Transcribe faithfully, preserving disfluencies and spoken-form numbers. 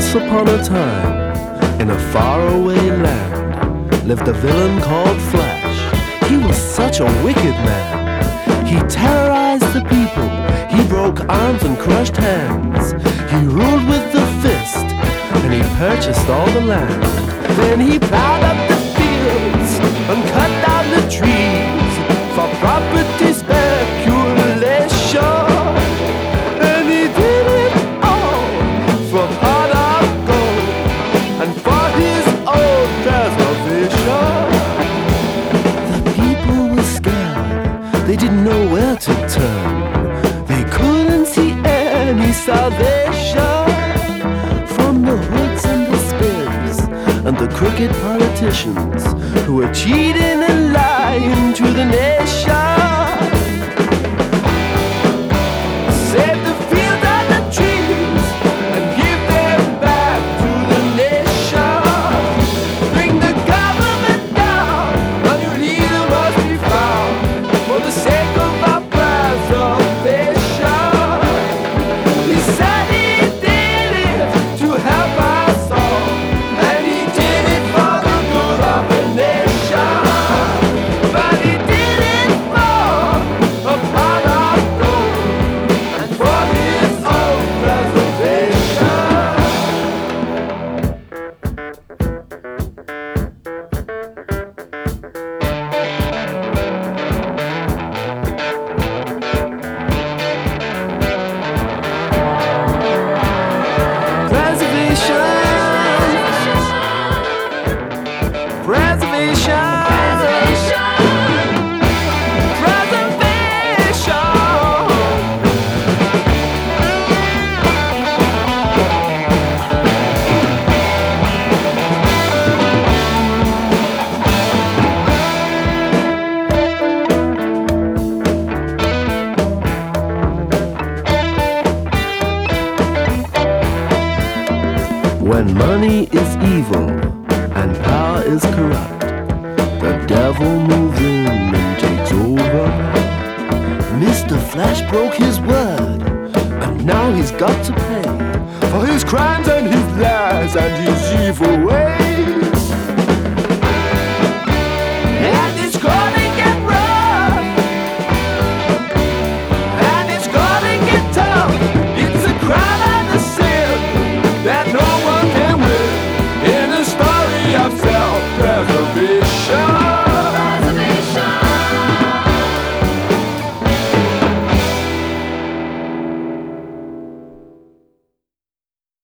Once upon a time, in a faraway land, lived a villain called Flash. He was such a wicked man. He terrorized the people. He broke arms and crushed hands. He ruled with the fist, and he purchased all the land. Then he plowed up the fields and cut down the trees for property speculation. And he did it all for pot of gold and for his own preservation. The people were scared. They didn't know where to turn. They couldn't see any salvation from the hoods and the spins and the crooked politicians who were cheating and lying to the nation. Save the field and the trees and give them back to the nation. Bring the government down, a new leader must be found for the sake of our preservation. He said he did it to help us all, and he did it for the good of the nation. But he did it for a pot of gold and for his own preservation. Preservation, preservation, When money is evil and power is corrupt, the devil moves in and takes over. Mister Flash broke his word, and now he's got to pay for his crimes and his lies and his evil ways.